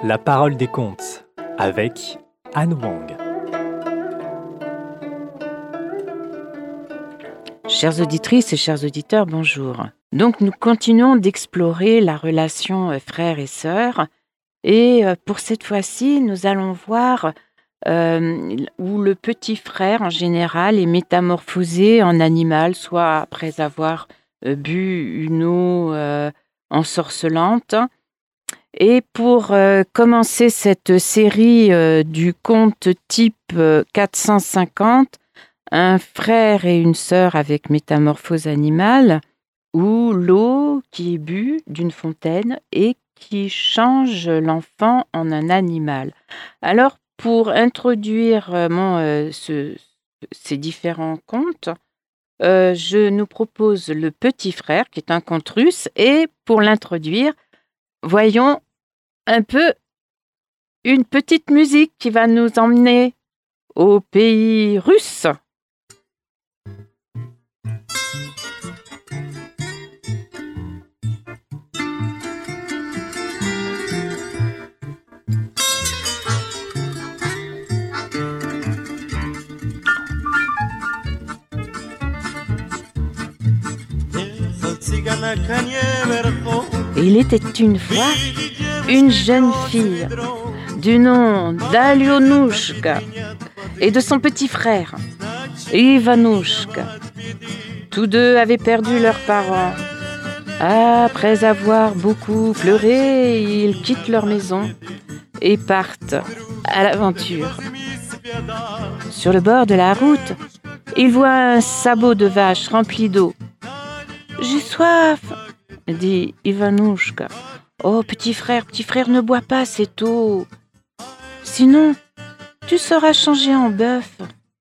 La parole des contes avec Anne Wang. Chères auditrices et chers auditeurs, bonjour. Donc nous continuons d'explorer la relation frère et sœur et pour cette fois-ci, nous allons voir où le petit frère en général est métamorphosé en animal, soit après avoir bu une eau ensorcelante. Et pour commencer cette série du conte type 450, un frère et une sœur avec métamorphose animale, ou l'eau qui est bue d'une fontaine et qui change l'enfant en un animal. Alors, pour introduire ces différents contes, je nous propose le petit frère, qui est un conte russe, et pour l'introduire, voyons un peu une petite musique qui va nous emmener au pays russe. Et il était une fois une jeune fille du nom d'Alionushka et de son petit frère, Ivanushka. Tous deux avaient perdu leurs parents. Après avoir beaucoup pleuré, ils quittent leur maison et partent à l'aventure. Sur le bord de la route, ils voient un sabot de vache rempli d'eau. « J'ai soif !» dit Ivanushka. « Oh, petit frère, ne bois pas cette eau. Sinon, tu seras changé en bœuf. »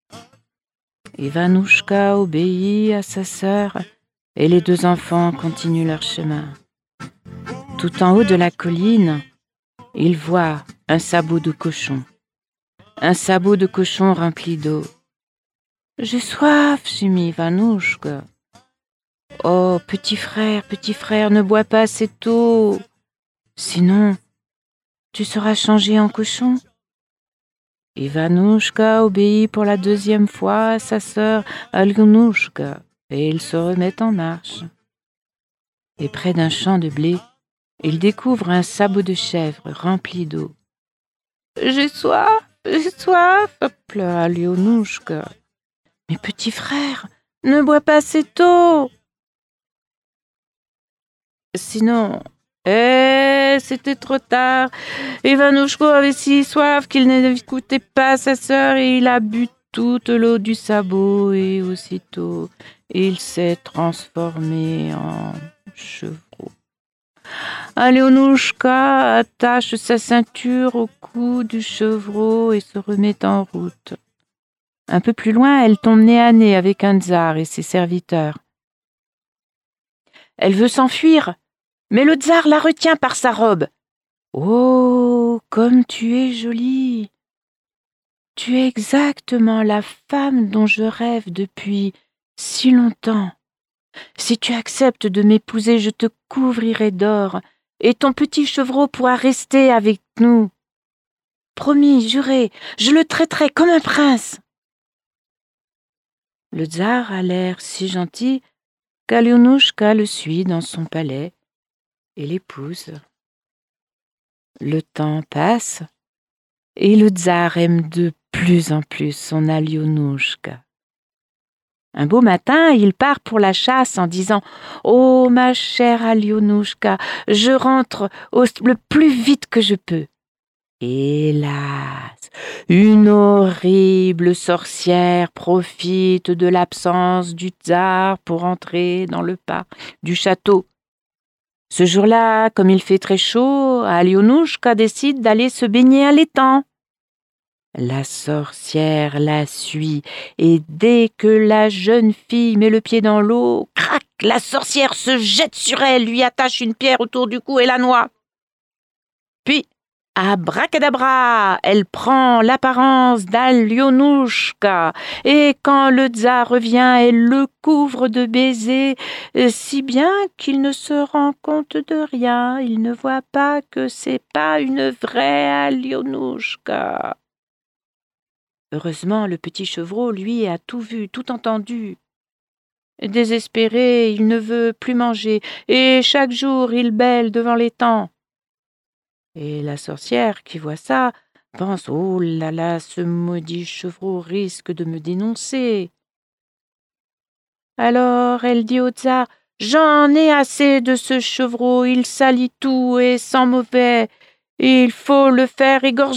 Ivanushka obéit à sa sœur et les deux enfants continuent leur chemin. Tout en haut de la colline, ils voient un sabot de cochon. Un sabot de cochon rempli d'eau. « J'ai soif !» gémit Ivanushka. « Oh, petit frère, ne bois pas cette eau. Sinon, tu seras changé en cochon. » Ivanushka obéit pour la deuxième fois à sa sœur Alionushka et ils se remettent en marche. Et près d'un champ de blé, ils découvrent un sabot de chèvre rempli d'eau. « J'ai soif !» pleure Alionushka. « Mais petit frère, ne bois pas cette eau. Sinon, c'était trop tard. Ivanushka avait si soif qu'il n'écoutait pas sa sœur et il a bu toute l'eau du sabot et aussitôt, il s'est transformé en chevreau. Alionushka attache sa ceinture au cou du chevreau et se remet en route. Un peu plus loin, elle tombe nez à nez avec un tsar et ses serviteurs. Elle veut s'enfuir, mais le tsar la retient par sa robe. « Oh, comme tu es jolie! Tu es exactement la femme dont je rêve depuis si longtemps. Si tu acceptes de m'épouser, je te couvrirai d'or et ton petit chevreau pourra rester avec nous. Promis, juré, je le traiterai comme un prince. » Le tsar a l'air si gentil qu'Alionushka le suit dans son palais et l'épouse. Le temps passe et le tsar aime de plus en plus son Alionushka. Un beau matin, il part pour la chasse en disant « Oh, ma chère Alionushka, je rentre le plus vite que je peux. » Hélas, une horrible sorcière profite de l'absence du tsar pour entrer dans le parc du château. Ce jour-là, comme il fait très chaud, Alionushka décide d'aller se baigner à l'étang. La sorcière la suit et dès que la jeune fille met le pied dans l'eau, crac, la sorcière se jette sur elle, lui attache une pierre autour du cou et la noie. Puis, Abracadabra, elle prend l'apparence d'Alionouchka, et quand le tsar revient, elle le couvre de baisers, si bien qu'il ne se rend compte de rien, il ne voit pas que c'est pas une vraie Alionouchka. Heureusement, le petit chevreau, lui, a tout vu, tout entendu. Désespéré, il ne veut plus manger, et chaque jour il bêle devant l'étang. Et la sorcière, qui voit ça, pense « Oh là là, ce maudit chevreau risque de me dénoncer. » Alors elle dit au tsar « J'en ai assez de ce chevreau, il salit tout et sent mauvais, il faut le faire égorger. »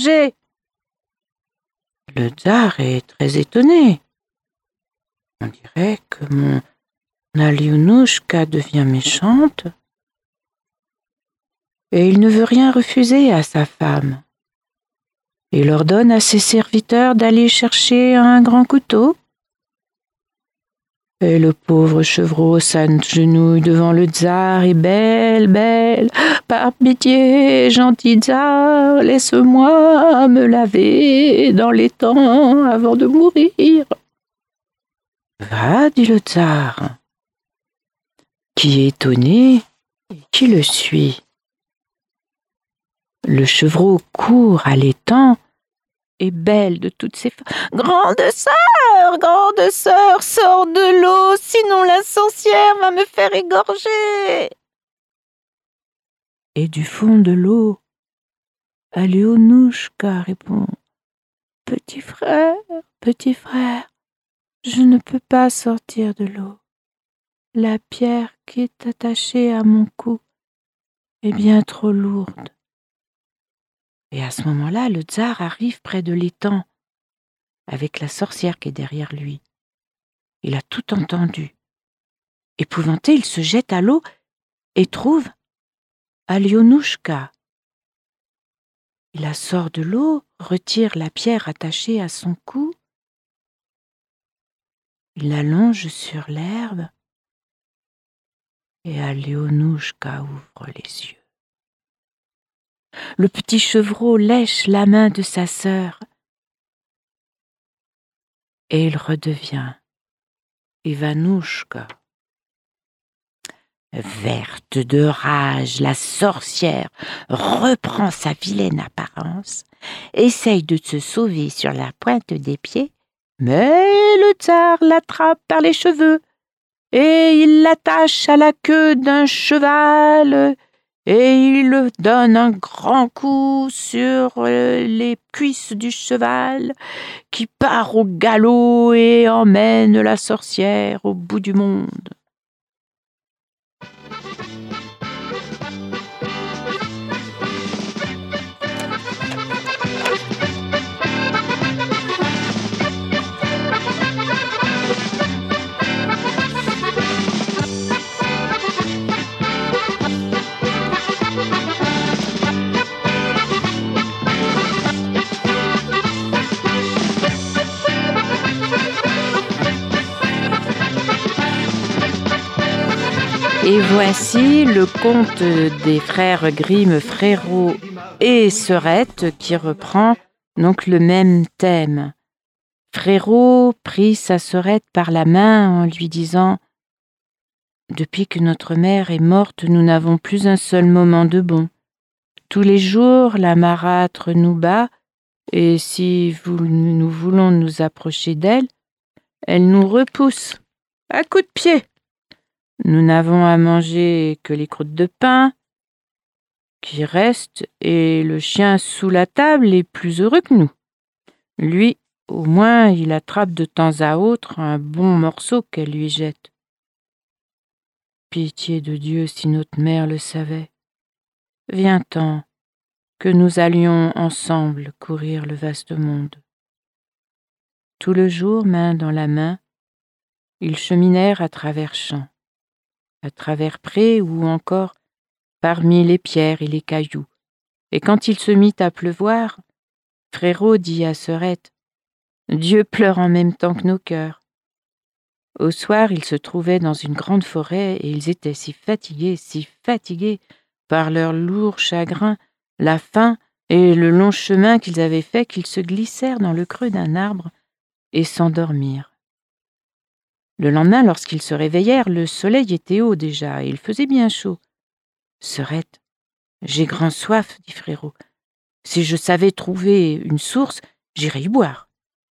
Le tsar est très étonné. On dirait que mon Alionouchka devient méchante. Et il ne veut rien refuser à sa femme. Il ordonne à ses serviteurs d'aller chercher un grand couteau. Et le pauvre chevreau s'agenouille devant le tsar et belle, belle, par pitié, gentil tsar, laisse-moi me laver dans l'étang avant de mourir. Va, dit le tsar, qui est étonné et qui le suit. Le chevreau court à l'étang et bêle de toutes ses forces. « Grande sœur, sors de l'eau, sinon la sorcière va me faire égorger !» Et du fond de l'eau, Alionouchka répond « Petit frère, je ne peux pas sortir de l'eau. La pierre qui est attachée à mon cou est bien trop lourde. » Et à ce moment-là, le tsar arrive près de l'étang, avec la sorcière qui est derrière lui. Il a tout entendu. Épouvanté, il se jette à l'eau et trouve Alionouchka. Il la sort de l'eau, retire la pierre attachée à son cou, il l'allonge sur l'herbe et Alionouchka ouvre les yeux. Le petit chevreau lèche la main de sa sœur et il redevient Ivanouchka. Verte de rage, la sorcière reprend sa vilaine apparence, essaye de se sauver sur la pointe des pieds, mais le tsar l'attrape par les cheveux et il l'attache à la queue d'un cheval et il le donne un grand coup sur les cuisses du cheval qui part au galop et emmène la sorcière au bout du monde. Et voici le conte des frères Grimm, Frérot et Sœurette qui reprend donc le même thème. Frérot prit sa sœurette par la main en lui disant « Depuis que notre mère est morte, nous n'avons plus un seul moment de bon. Tous les jours, la marâtre nous bat et si nous voulons nous approcher d'elle, elle nous repousse à coups de pied. Nous n'avons à manger que les croûtes de pain qui restent et le chien sous la table est plus heureux que nous. Lui, au moins, il attrape de temps à autre un bon morceau qu'elle lui jette. Pitié de Dieu si notre mère le savait. Viens-t'en, que nous allions ensemble courir le vaste monde. » Tout le jour, main dans la main, ils cheminèrent à travers champs, à travers prés ou encore parmi les pierres et les cailloux. Et quand il se mit à pleuvoir, Frérot dit à Sœurette « Dieu pleure en même temps que nos cœurs. » Au soir, ils se trouvaient dans une grande forêt et ils étaient si fatigués par leur lourd chagrin, la faim et le long chemin qu'ils avaient fait qu'ils se glissèrent dans le creux d'un arbre et s'endormirent. Le lendemain, lorsqu'ils se réveillèrent, le soleil était haut déjà et il faisait bien chaud. « Serette, j'ai grand soif, dit Frérot. Si je savais trouver une source, j'irais y boire.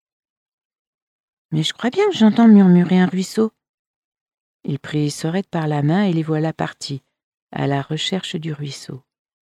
Mais je crois bien que j'entends murmurer un ruisseau. » Il prit Sorette par la main et les voilà partis, à la recherche du ruisseau.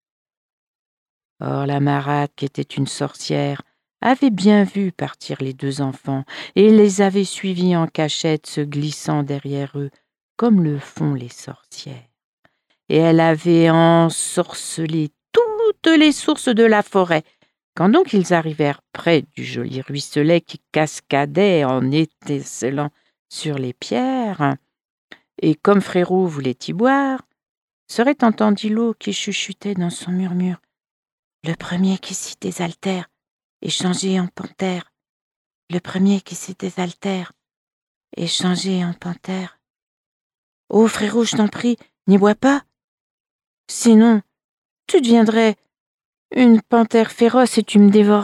Or la marâtre, qui était une sorcière, avait bien vu partir les deux enfants et les avait suivis en cachette, se glissant derrière eux, comme le font les sorcières. Et elle avait ensorcelé toutes les sources de la forêt. Quand donc ils arrivèrent près du joli ruisselet qui cascadait en étincelant sur les pierres, et comme Frérot voulait y boire, Sorette entendit l'eau qui chuchotait dans son murmure. « Le premier qui s'y désaltère est changé en panthère. Le premier qui s'y désaltère est changé en panthère. Oh, Frérot, je t'en prie, n'y bois pas. Sinon, tu deviendrais une panthère féroce et tu me dévorerais. »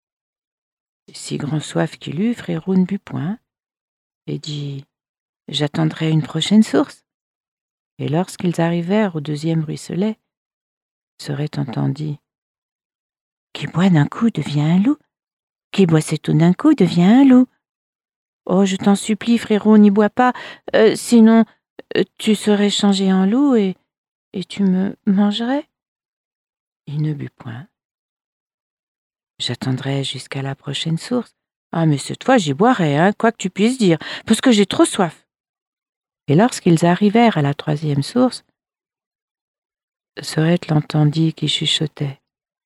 Si grand soif qu'il eut, Frérot ne but point et dit « J'attendrai une prochaine source. » Et lorsqu'ils arrivèrent au deuxième ruisselet, Sorette entendit « Qui boit d'un coup devient un loup. Qui boit cette eau d'un coup devient un loup. Oh, je t'en supplie, Frérot, n'y bois pas, sinon tu serais changé en loup et tu me mangerais. » Il ne but point. « J'attendrai jusqu'à la prochaine source. Ah, mais cette fois j'y boirai, hein, quoi que tu puisses dire, parce que j'ai trop soif. » Et lorsqu'ils arrivèrent à la troisième source, Sorette l'entendit qui chuchotait.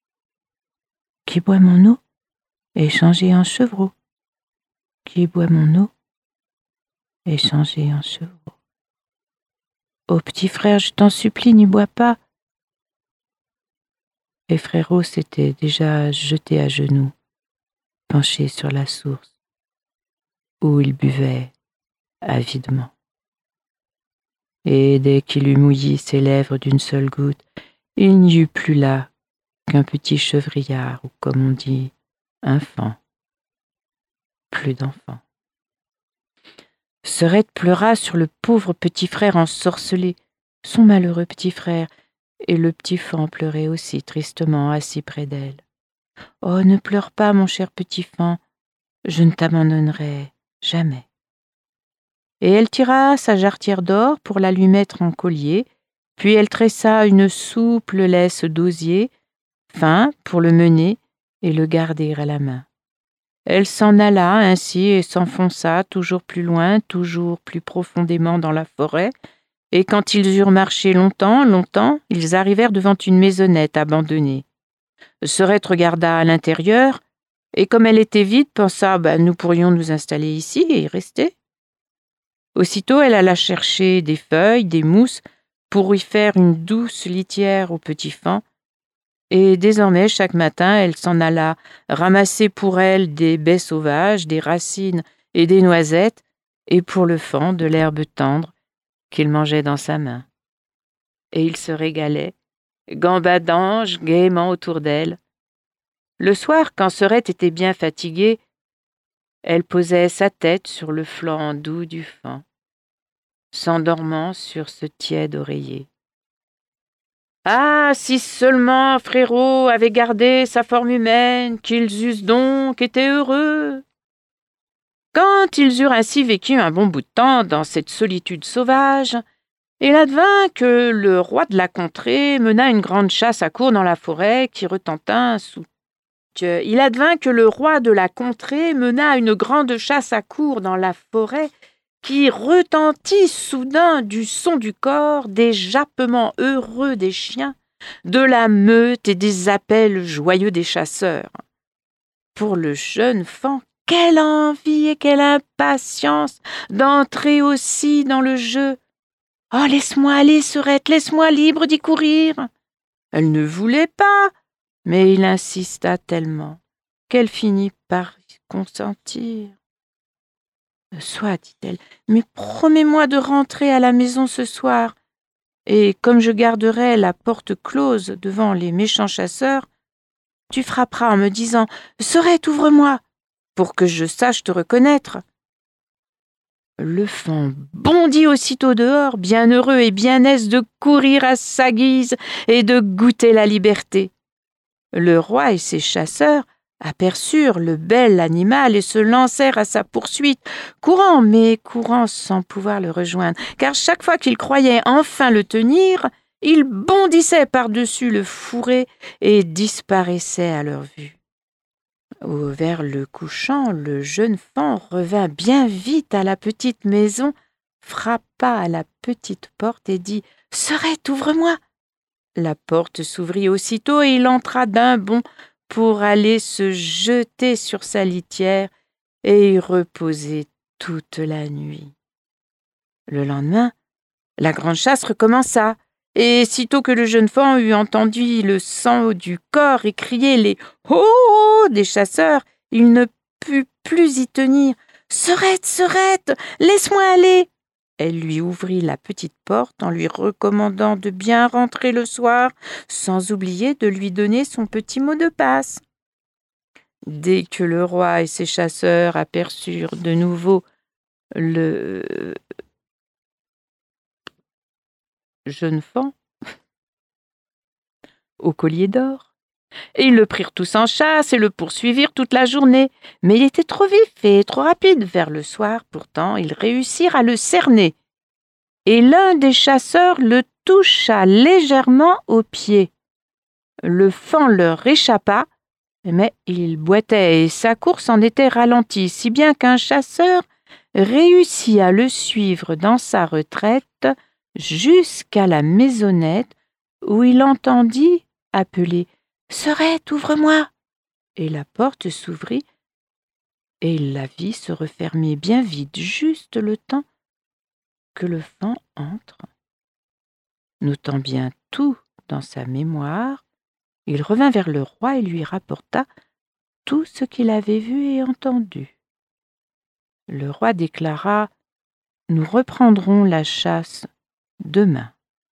« Qui boit mon eau est changé en chevreau. Qui boit mon eau est changé en chevreau. Oh, petit frère, je t'en supplie, n'y bois pas. » Et Frérot s'était déjà jeté à genoux, penché sur la source, où il buvait avidement. Et dès qu'il eut mouillé ses lèvres d'une seule goutte, il n'y eut plus là qu'un petit chevrillard, ou comme on dit, un faon. Plus d'enfant. Sorette pleura sur le pauvre petit frère ensorcelé, son malheureux petit frère, et le petit faon pleurait aussi tristement assis près d'elle. « Oh, ne pleure pas, mon cher petit faon, je ne t'abandonnerai jamais. » Et elle tira sa jarretière d'or pour la lui mettre en collier, puis elle tressa une souple laisse d'osier, fin, pour le mener et le garder à la main. Elle s'en alla ainsi et s'enfonça toujours plus loin, toujours plus profondément dans la forêt, et quand ils eurent marché longtemps, ils arrivèrent devant une maisonnette abandonnée. Sorette regarda à l'intérieur, et comme elle était vide, pensa « nous pourrions nous installer ici et y rester. » Aussitôt, elle alla chercher des feuilles, des mousses, pour y faire une douce litière au petit faon, et désormais, chaque matin, elle s'en alla ramasser pour elle des baies sauvages, des racines et des noisettes, et pour le faon de l'herbe tendre qu'il mangeait dans sa main. Et il se régalait, gambadant gaiement autour d'elle. Le soir, quand Sorette était bien fatiguée, elle posait sa tête sur le flanc doux du faon, s'endormant sur ce tiède oreiller. Ah, si seulement Frérot avait gardé sa forme humaine, qu'ils eussent donc été heureux. Quand ils eurent ainsi vécu un bon bout de temps dans cette solitude sauvage, il advint que le roi de la contrée mena une grande chasse à courre dans la forêt qui retenta sous. Il advint que le roi de la contrée mena une grande chasse à courre dans la forêt qui retentit soudain du son du cor, des jappements heureux des chiens, de la meute et des appels joyeux des chasseurs. Pour le jeune faon, quelle envie et quelle impatience d'entrer aussi dans le jeu. « Oh, laisse-moi aller, Sorette, laisse-moi libre d'y courir. » Elle ne voulait pas, mais il insista tellement qu'elle finit par y consentir. « Soit, dit-elle, mais promets-moi de rentrer à la maison ce soir, et comme je garderai la porte close devant les méchants chasseurs, tu frapperas en me disant « Sorette, ouvre-moi » pour que je sache te reconnaître. » Le faon bondit aussitôt dehors, bien heureux et bien aise de courir à sa guise et de goûter la liberté. Le roi et ses chasseurs aperçurent le bel animal et se lancèrent à sa poursuite, courant sans pouvoir le rejoindre, car chaque fois qu'ils croyaient enfin le tenir, il bondissait par-dessus le fourré et disparaissait à leur vue. Vers le couchant, le jeune faon revint bien vite à la petite maison, frappa à la petite porte et dit « Sorette, ouvre-moi » La porte s'ouvrit aussitôt et il entra d'un bond pour aller se jeter sur sa litière et y reposer toute la nuit. Le lendemain, la grande chasse recommença, et sitôt que le jeune faon eut entendu le sang du corps et crié les « Oh, oh » des chasseurs, il ne put plus y tenir. « Sorette, Sorette, laisse-moi aller !» Elle lui ouvrit la petite porte en lui recommandant de bien rentrer le soir, sans oublier de lui donner son petit mot de passe. Dès que le roi et ses chasseurs aperçurent de nouveau le jeune faon au collier d'or, et ils le prirent tous en chasse et le poursuivirent toute la journée. Mais il était trop vif et trop rapide. Vers le soir, pourtant, ils réussirent à le cerner. Et l'un des chasseurs le toucha légèrement au pied. Le faon leur échappa, mais il boitait et sa course en était ralentie, si bien qu'un chasseur réussit à le suivre dans sa retraite jusqu'à la maisonnette où il entendit appeler « Sorette, ouvre-moi » et la porte s'ouvrit et il la vit se refermer bien vite, juste le temps que le faon entre. Notant bien tout dans sa mémoire, il revint vers le roi et lui rapporta tout ce qu'il avait vu et entendu. Le roi déclara « Nous reprendrons la chasse demain. »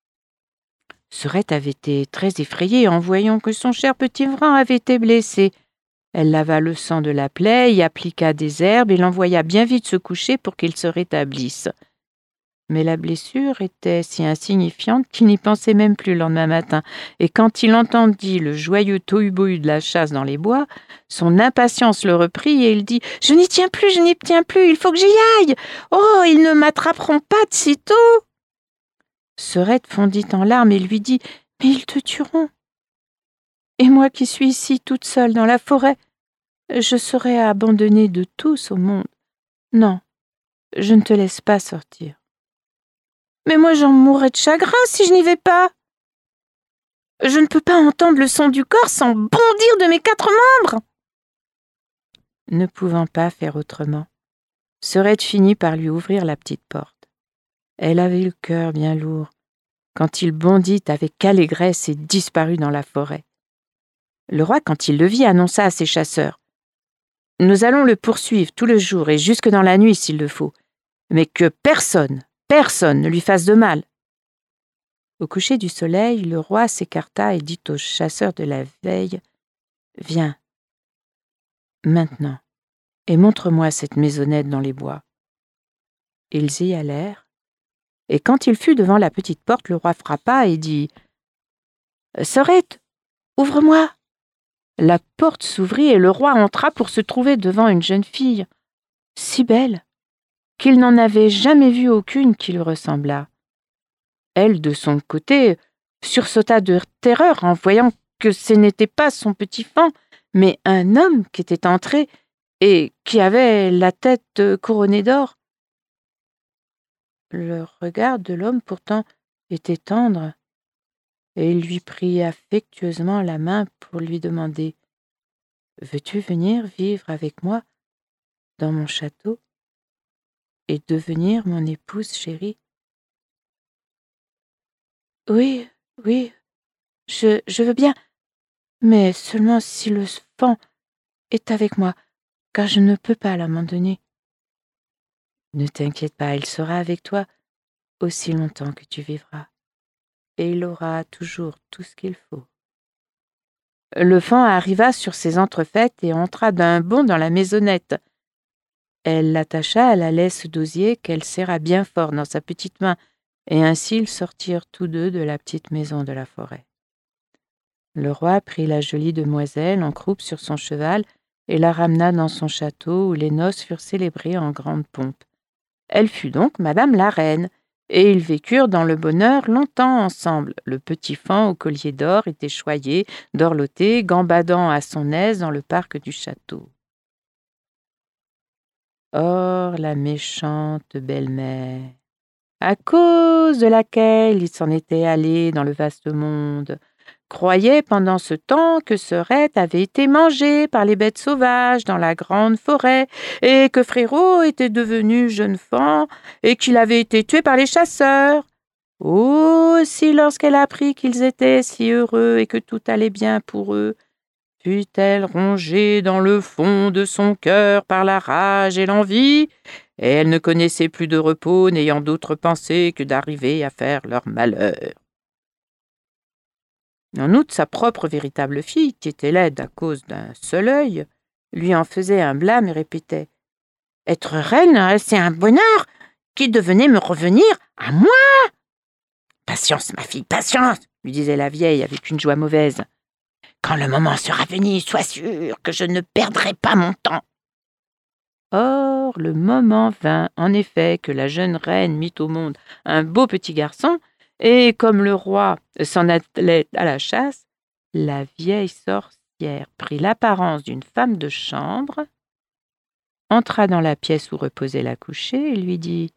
Sorette avait été très effrayée en voyant que son cher petit vran avait été blessé. Elle lava le sang de la plaie, y appliqua des herbes et l'envoya bien vite se coucher pour qu'il se rétablisse. Mais la blessure était si insignifiante qu'il n'y pensait même plus le lendemain matin, et quand il entendit le joyeux tohu-bohu de la chasse dans les bois, son impatience le reprit et il dit « Je n'y tiens plus, il faut que j'y aille. Oh, ils ne m'attraperont pas de sitôt !» Sorette fondit en larmes et lui dit « Mais ils te tueront. Et moi qui suis ici toute seule dans la forêt, je serai abandonnée de tous au monde. Non, je ne te laisse pas sortir. » « Mais moi j'en mourrai de chagrin si je n'y vais pas. Je ne peux pas entendre le son du corps sans bondir de mes 4 membres. » Ne pouvant pas faire autrement, Sorette finit par lui ouvrir la petite porte. Elle avait le cœur bien lourd quand il bondit avec allégresse et disparut dans la forêt. Le roi, quand il le vit, annonça à ses chasseurs « Nous allons le poursuivre tout le jour et jusque dans la nuit s'il le faut, mais que personne ne lui fasse de mal. » Au coucher du soleil, le roi s'écarta et dit aux chasseurs de la veille « Viens, maintenant, et montre-moi cette maisonnette dans les bois. » Ils y allèrent, et quand il fut devant la petite porte, le roi frappa et dit « Sorette, ouvre-moi » La porte s'ouvrit et le roi entra pour se trouver devant une jeune fille, si belle qu'il n'en avait jamais vu aucune qui lui ressemblât. Elle, de son côté, sursauta de terreur en voyant que ce n'était pas son petit faon, mais un homme qui était entré et qui avait la tête couronnée d'or. Le regard de l'homme pourtant était tendre, et il lui prit affectueusement la main pour lui demander « Veux-tu venir vivre avec moi dans mon château et devenir mon épouse chérie ?»« Oui, oui, je veux bien, mais seulement si le faon est avec moi, car je ne peux pas l'abandonner. » »« Ne t'inquiète pas, il sera avec toi aussi longtemps que tu vivras, et il aura toujours tout ce qu'il faut. » Le faon arriva sur ses entrefaites et entra d'un bond dans la maisonnette. Elle l'attacha à la laisse d'osier qu'elle serra bien fort dans sa petite main, et ainsi ils sortirent tous deux de la petite maison de la forêt. Le roi prit la jolie demoiselle en croupe sur son cheval et la ramena dans son château où les noces furent célébrées en grande pompe. Elle fut donc Madame la Reine, et ils vécurent dans le bonheur longtemps ensemble. Le petit faon au collier d'or était choyé, dorloté, gambadant à son aise dans le parc du château. Or, la méchante belle-mère, à cause de laquelle il s'en était allé dans le vaste monde, croyait pendant ce temps que Serette avait été mangée par les bêtes sauvages dans la grande forêt, et que Frérot était devenu jeune faon, et qu'il avait été tué par les chasseurs. Aussi, lorsqu'elle apprit qu'ils étaient si heureux et que tout allait bien pour eux, fut-elle rongée dans le fond de son cœur par la rage et l'envie, et elle ne connaissait plus de repos, n'ayant d'autre pensée que d'arriver à faire leur malheur. En outre, sa propre véritable fille, qui était laide à cause d'un seul œil, lui en faisait un blâme et répétait « Être reine, c'est un bonheur qui devenait me revenir à moi !»« Patience, ma fille, patience !» lui disait la vieille avec une joie mauvaise. « Quand le moment sera venu, sois sûre que je ne perdrai pas mon temps. » Or, le moment vint, en effet, que la jeune reine mit au monde un beau petit garçon, et comme le roi s'en allait à la chasse, la vieille sorcière prit l'apparence d'une femme de chambre, entra dans la pièce où reposait la couchée et lui dit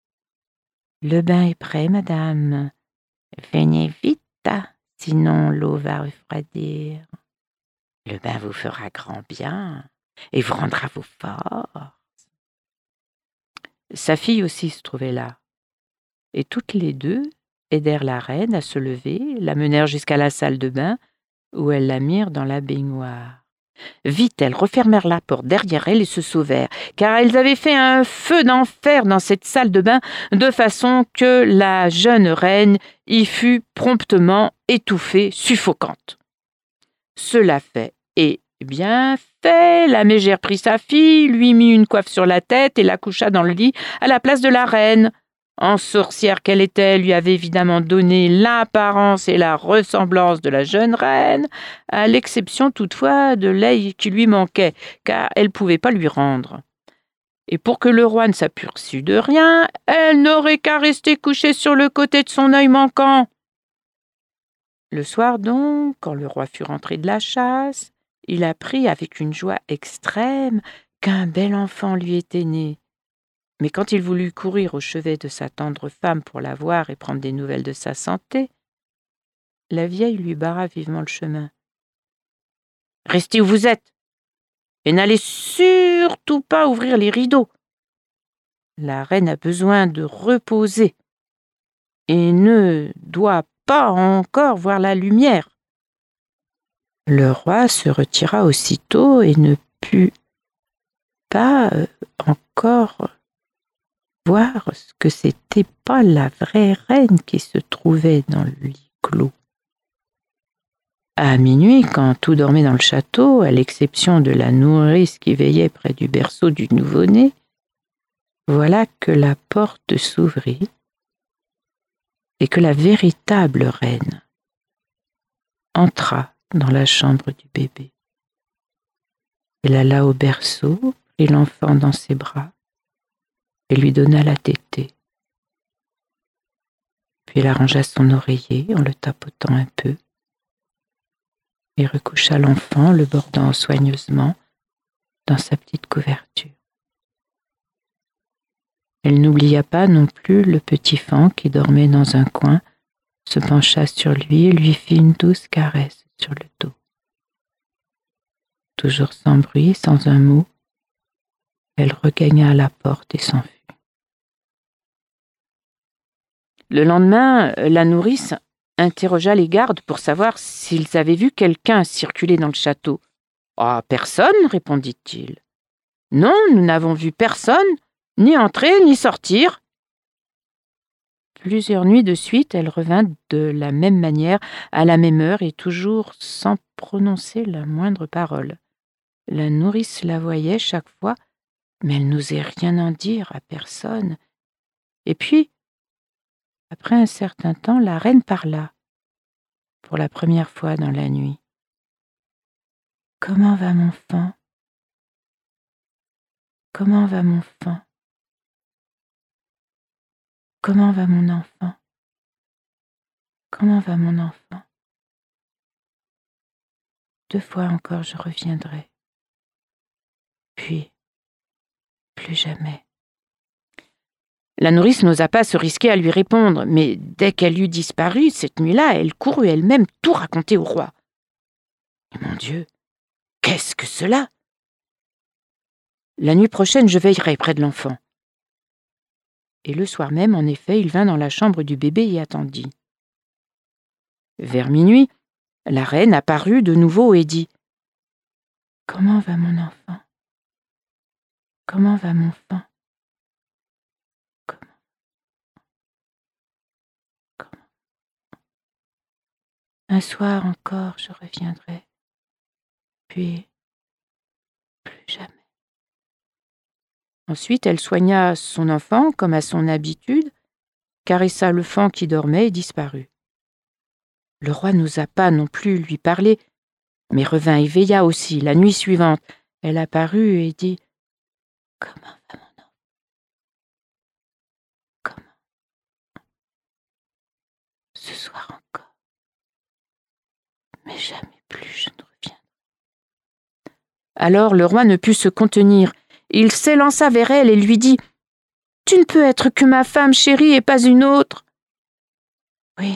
« Le bain est prêt, madame. Venez vite, sinon l'eau va refroidir. Le bain vous fera grand bien et vous rendra vos forces. » Sa fille aussi se trouvait là, et toutes les deux aidèrent la reine à se lever, la menèrent jusqu'à la salle de bain, où elles la mirent dans la baignoire. Vite, elles refermèrent la porte derrière elles et se sauvèrent, car elles avaient fait un feu d'enfer dans cette salle de bain, de façon que la jeune reine y fut promptement étouffée, suffocante. Cela fait, et bien fait, la mégère prit sa fille, lui mit une coiffe sur la tête et la coucha dans le lit à la place de la reine. En sorcière qu'elle était, elle lui avait évidemment donné l'apparence et la ressemblance de la jeune reine, à l'exception toutefois de l'œil qui lui manquait, car elle ne pouvait pas lui rendre. Et pour que le roi ne s'aperçût de rien, elle n'aurait qu'à rester couchée sur le côté de son œil manquant. Le soir donc, quand le roi fut rentré de la chasse, il apprit avec une joie extrême qu'un bel enfant lui était né. Mais quand il voulut courir au chevet de sa tendre femme pour la voir et prendre des nouvelles de sa santé, la vieille lui barra vivement le chemin. « Restez où vous êtes, et n'allez surtout pas ouvrir les rideaux. La reine a besoin de reposer et ne doit pas encore voir la lumière. » Le roi se retira aussitôt et ne put pas encore voir que c'était pas la vraie reine qui se trouvait dans le lit clos. À minuit, quand tout dormait dans le château, à l'exception de la nourrice qui veillait près du berceau du nouveau-né, voilà que la porte s'ouvrit et que la véritable reine entra dans la chambre du bébé. Elle alla au berceau, prit l'enfant dans ses bras et lui donna la tétée. Puis elle arrangea son oreiller en le tapotant un peu et recoucha l'enfant, le bordant soigneusement dans sa petite couverture. Elle n'oublia pas non plus le petit faon qui dormait dans un coin, se pencha sur lui et lui fit une douce caresse sur le dos. Toujours sans bruit, sans un mot, elle regagna la porte et s'enfuit. Le lendemain, la nourrice interrogea les gardes pour savoir s'ils avaient vu quelqu'un circuler dans le château. « Ah, personne, répondit-il. Non, nous n'avons vu personne, ni entrer, ni sortir. » Plusieurs nuits de suite, elle revint de la même manière, à la même heure, et toujours sans prononcer la moindre parole. La nourrice la voyait chaque fois, mais elle n'osait rien en dire à personne. Et puis, après un certain temps, la reine parla, pour la première fois dans la nuit. « Comment va mon fan ? Comment va mon fan ? Comment va mon enfant ? Comment va mon enfant ? 2 fois encore je reviendrai. Puis, plus jamais. » La nourrice n'osa pas se risquer à lui répondre, mais dès qu'elle eut disparu, cette nuit-là, elle courut elle-même tout raconter au roi. « Mon Dieu, qu'est-ce que cela ? La nuit prochaine, je veillerai près de l'enfant. » Et le soir même, en effet, il vint dans la chambre du bébé et attendit. Vers minuit, la reine apparut de nouveau et dit « Comment va mon enfant ? Comment va mon fan ? Comment ? Un soir encore, je reviendrai. Puis, plus jamais. » Ensuite, elle soigna son enfant comme à son habitude, caressa le faon qui dormait et disparut. Le roi n'osa pas non plus lui parler, mais revint et veilla aussi. La nuit suivante, elle apparut et dit « Comment va mon enfant ? Comment ? Ce soir encore. Mais jamais plus je ne reviendrai. » Alors le roi ne put se contenir. Il s'élança vers elle et lui dit « Tu ne peux être que ma femme chérie et pas une autre. »« Oui,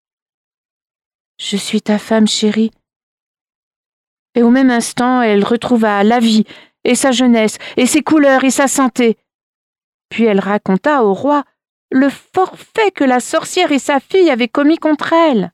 je suis ta femme chérie. » Et au même instant, elle retrouva la vie et sa jeunesse et ses couleurs et sa santé. Puis elle raconta au roi le forfait que la sorcière et sa fille avaient commis contre elle.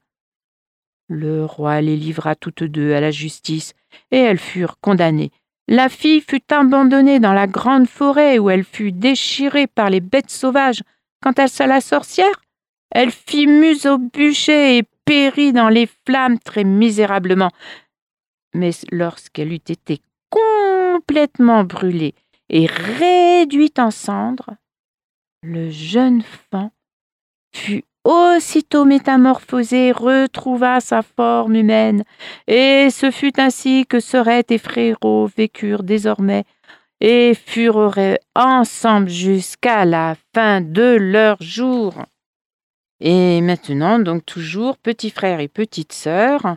Le roi les livra toutes deux à la justice et elles furent condamnées. La fille fut abandonnée dans la grande forêt où elle fut déchirée par les bêtes sauvages. Quant à la sorcière, elle fit muse au bûcher et périt dans les flammes très misérablement. Mais lorsqu'elle eut été complètement brûlée et réduite en cendres, le jeune faon fut aussitôt métamorphosé, retrouva sa forme humaine, et ce fut ainsi que Sorette et Frérot vécurent désormais et furent heureux ensemble jusqu'à la fin de leurs jours. Et maintenant, donc toujours petit frère et petite sœur,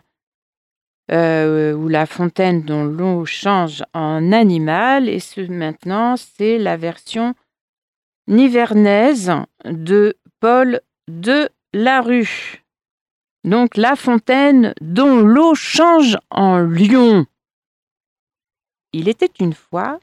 ou la fontaine dont l'eau change en animal, et maintenant c'est la version nivernaise de Paul Delarue. Donc la fontaine dont l'eau change en lion. Il était une fois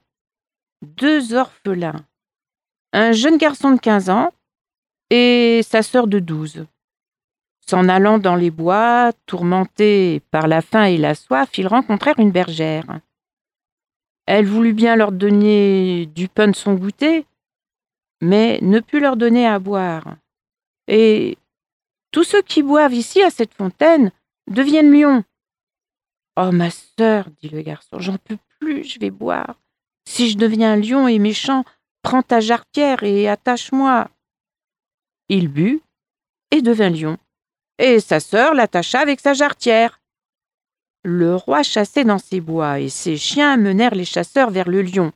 2 orphelins, un jeune garçon de 15 ans et sa sœur de 12. S'en allant dans les bois, tourmentés par la faim et la soif, ils rencontrèrent une bergère. Elle voulut bien leur donner du pain de son goûter, mais ne put leur donner à boire. Et tous ceux qui boivent ici à cette fontaine deviennent lions. « Oh, ma sœur, dit le garçon, j'en peux plus, je vais boire. Si je deviens lion et méchant, prends ta jarretière et attache-moi. » Il but et devint lion, et sa sœur l'attacha avec sa jarretière. Le roi chassait dans ses bois, et ses chiens menèrent les chasseurs vers le lion.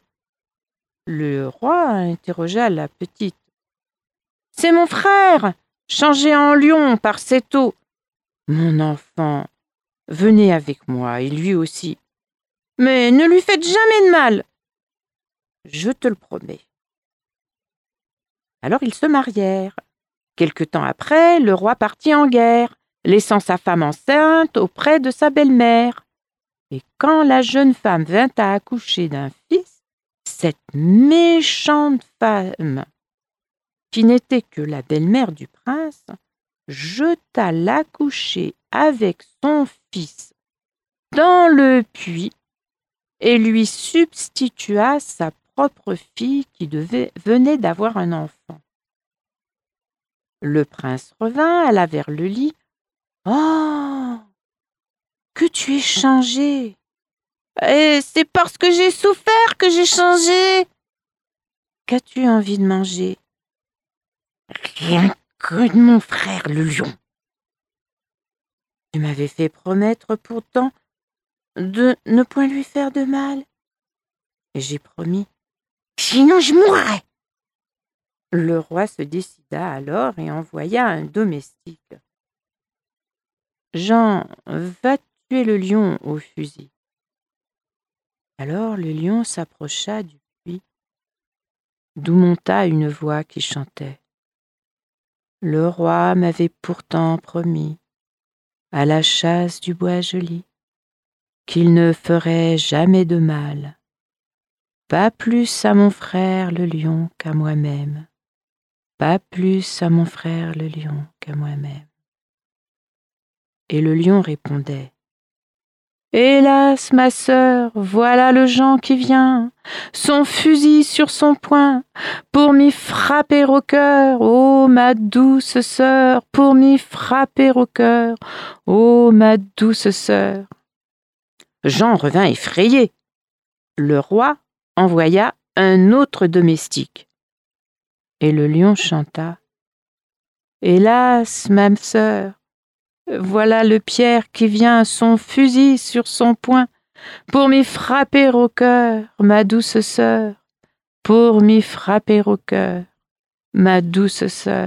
Le roi interrogea la petite. « C'est mon frère, changé en lion par cette eau. »« Mon enfant, venez avec moi, et lui aussi. Mais ne lui faites jamais de mal. »« Je te le promets. » Alors ils se marièrent. Quelque temps après, le roi partit en guerre, laissant sa femme enceinte auprès de sa belle-mère. Et quand la jeune femme vint à accoucher d'un fils, cette méchante femme, qui n'était que la belle-mère du prince, jeta l'accoucher avec son fils dans le puits et lui substitua sa propre fille qui venait d'avoir un enfant. Le prince revint, alla vers le lit. « Oh, que tu es changé! Et c'est parce que j'ai souffert que j'ai changé! Qu'as-tu envie de manger? » Rien que de mon frère le lion. Tu m'avais fait promettre pourtant de ne point lui faire de mal. Et j'ai promis, sinon je mourrais. Le roi se décida alors et envoya un domestique. Jean, va tuer le lion au fusil. Alors le lion s'approcha du puits, d'où monta une voix qui chantait. Le roi m'avait pourtant promis, à la chasse du bois joli, qu'il ne ferait jamais de mal, pas plus à mon frère le lion qu'à moi-même, pas plus à mon frère le lion qu'à moi-même. Et le lion répondait, « Hélas, ma sœur, voilà le Jean qui vient, son fusil sur son poing, pour m'y frapper au cœur, ô ma douce sœur, pour m'y frapper au cœur, ô ma douce sœur. » Jean revint effrayé. Le roi envoya un autre domestique. Et le lion chanta, « Hélas, ma sœur, voilà le Pierre qui vient, son fusil sur son poing, pour m'y frapper au cœur, ma douce sœur, pour m'y frapper au cœur, ma douce sœur. »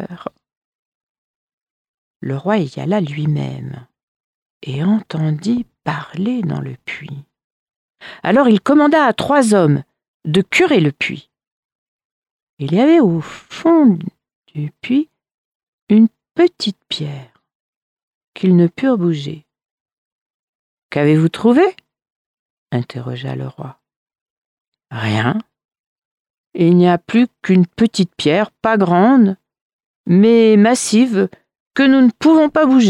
Le roi y alla lui-même et entendit parler dans le puits. Alors il commanda à 3 hommes de curer le puits. Il y avait au fond du puits une petite pierre qu'ils ne purent bouger. « Qu'avez-vous trouvé ?» interrogea le roi. « Rien. Il n'y a plus qu'une petite pierre, pas grande, mais massive, que nous ne pouvons pas bouger. »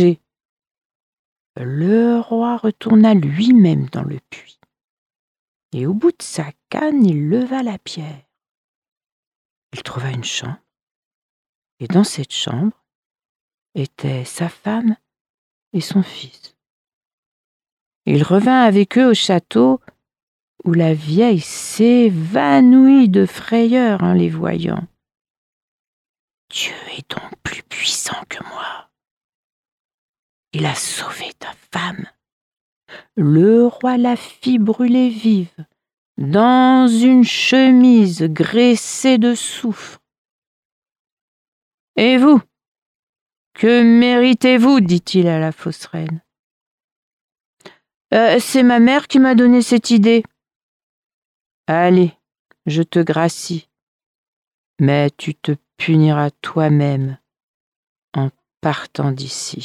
Le roi retourna lui-même dans le puits, et au bout de sa canne, il leva la pierre. Il trouva une chambre, et dans cette chambre étaient sa femme et son fils. Il revint avec eux au château, où la vieille s'évanouit de frayeur en les voyant. « Dieu est donc plus puissant que moi. Il a sauvé ta femme. » Le roi la fit brûler vive, dans une chemise graissée de soufre. « Et vous, que méritez-vous » dit-il à la fausse reine. « C'est ma mère qui m'a donné cette idée. »« Allez, je te gracie, mais tu te puniras toi-même en partant d'ici. »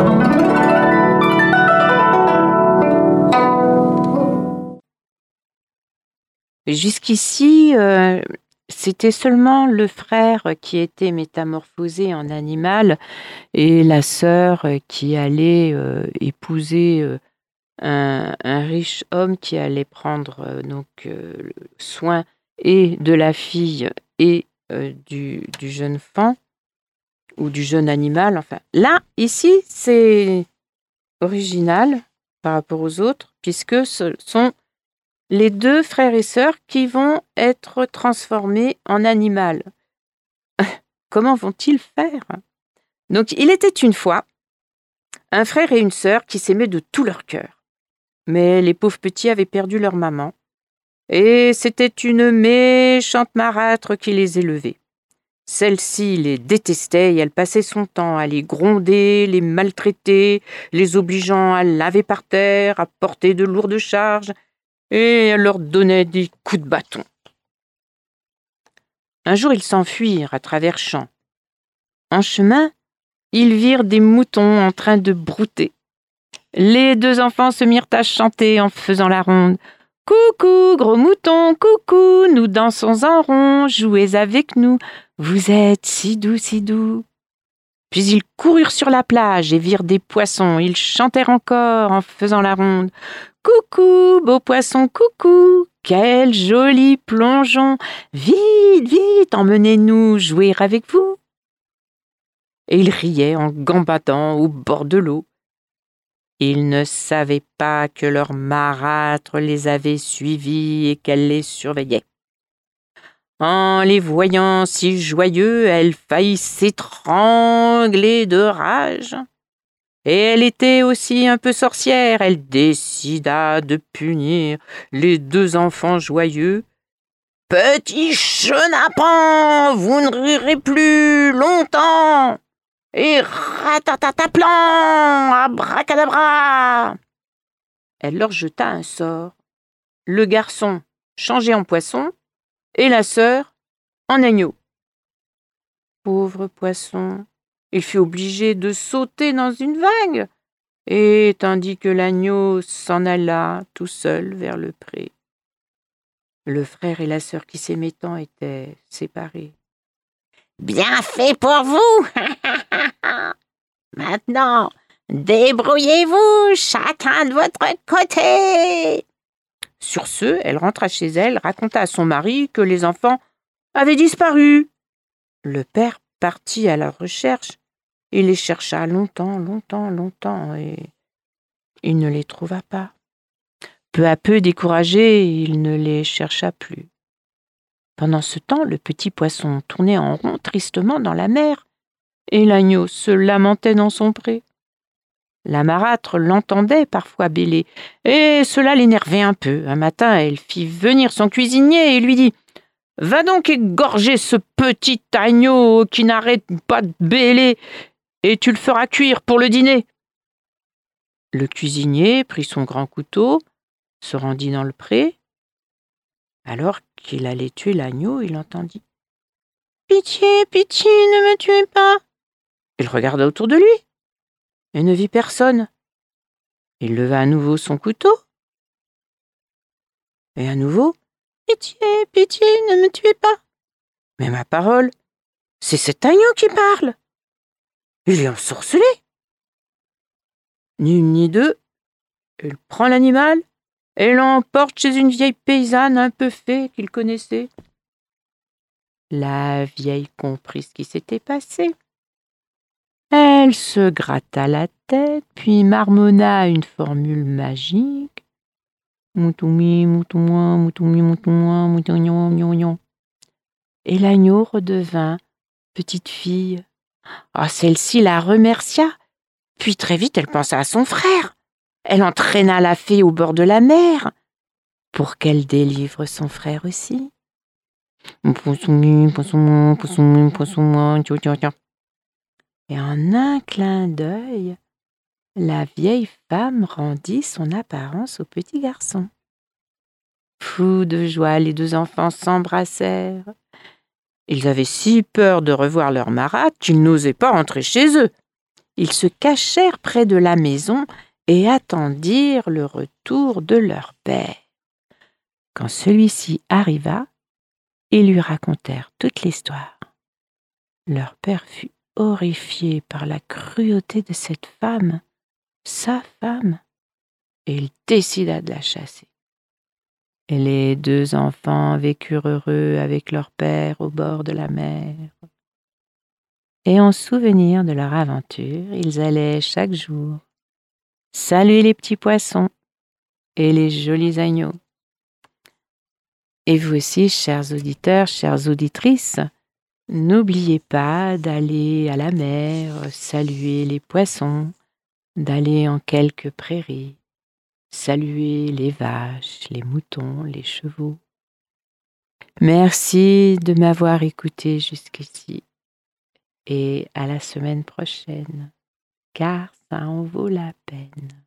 Jusqu'ici, c'était seulement le frère qui était métamorphosé en animal et la sœur qui allait épouser un riche homme qui allait prendre soin et de la fille et du jeune enfant ou du jeune animal. Enfin, là, ici, c'est original par rapport aux autres puisque ce sont les 2 frères et sœurs qui vont être transformés en animal. Comment vont-ils faire? Donc, il était une fois un frère et une sœur qui s'aimaient de tout leur cœur. Mais les pauvres petits avaient perdu leur maman. Et c'était une méchante marâtre qui les élevait. Celle-ci les détestait et elle passait son temps à les gronder, les maltraiter, les obligeant à laver par terre, à porter de lourdes charges, et elle leur donnait des coups de bâton. Un jour, ils s'enfuirent à travers champs. En chemin, ils virent des moutons en train de brouter. Les 2 enfants se mirent à chanter en faisant la ronde. « Coucou, gros mouton, coucou, nous dansons en rond, jouez avec nous, vous êtes si doux, si doux. » Puis ils coururent sur la plage et virent des poissons. Ils chantèrent encore en faisant la ronde. « Coucou, beau poisson, coucou, quel joli plongeon, vite, vite, emmenez-nous jouer avec vous. » et ils riaient en gambadant au bord de l'eau. Ils ne savaient pas que leur marâtre les avait suivis et qu'elle les surveillait. En les voyant si joyeux, elle faillit s'étrangler de rage. Et elle était aussi un peu sorcière. Elle décida de punir les 2 enfants joyeux. « Petits chenapans, vous ne rirez plus longtemps !» Et ratatataplan, abracadabra. Elle leur jeta un sort. Le garçon changé en poisson et la sœur en agneau. Pauvre poisson, il fut obligé de sauter dans une vague, et tandis que l'agneau s'en alla tout seul vers le pré. Le frère et la sœur qui s'aimaient tant étaient séparés. « Bien fait pour vous. Maintenant, débrouillez-vous, chacun de votre côté. » Sur ce, elle rentra chez elle, raconta à son mari que les enfants avaient disparu. Le père partit à leur recherche. Il les chercha longtemps, et il ne les trouva pas. Peu à peu découragé, il ne les chercha plus. Pendant ce temps, le petit poisson tournait en rond tristement dans la mer, et l'agneau se lamentait dans son pré. La marâtre l'entendait parfois bêler, et cela l'énervait un peu. Un matin, elle fit venir son cuisinier et lui dit « Va donc égorger ce petit agneau qui n'arrête pas de bêler, et tu le feras cuire pour le dîner. » Le cuisinier prit son grand couteau, se rendit dans le pré. Alors qu'il allait tuer l'agneau, il entendit « Pitié, pitié, ne me tuez pas !» Il regarda autour de lui et ne vit personne. Il leva à nouveau son couteau. Et à nouveau « Pitié, pitié, ne me tuez pas !» Mais ma parole, c'est cet agneau qui parle. Il est ensorcelé. Ni une ni deux, il prend l'animal et l'emporte chez une vieille paysanne un peu fée qu'il connaissait. La vieille comprit ce qui s'était passé. Elle se gratta la tête, puis marmonna une formule magique. Moutoumi, moutoumoin, moutoumi, moutoumoin, moutouignon, gnon. Et l'agneau redevint petite fille. Celle-ci la remercia, puis très vite elle pensa à son frère. Elle entraîna la fée au bord de la mer pour qu'elle délivre son frère aussi. Et en un clin d'œil, la vieille femme rendit son apparence au petit garçon. Fous de joie, les 2 enfants s'embrassèrent. Ils avaient si peur de revoir leur marâtre qu'ils n'osaient pas entrer chez eux. Ils se cachèrent près de la maison et attendirent le retour de leur père. Quand celui-ci arriva, ils lui racontèrent toute l'histoire. Leur père fut horrifié par la cruauté de cette femme, sa femme, et il décida de la chasser. Et les 2 enfants vécurent heureux avec leur père au bord de la mer. Et en souvenir de leur aventure, ils allaient chaque jour saluer les petits poissons et les jolis agneaux. Et vous aussi, chers auditeurs, chères auditrices, n'oubliez pas d'aller à la mer, saluer les poissons, d'aller en quelques prairies, saluer les vaches, les moutons, les chevaux. Merci de m'avoir écouté jusqu'ici et à la semaine prochaine, car ça en vaut la peine.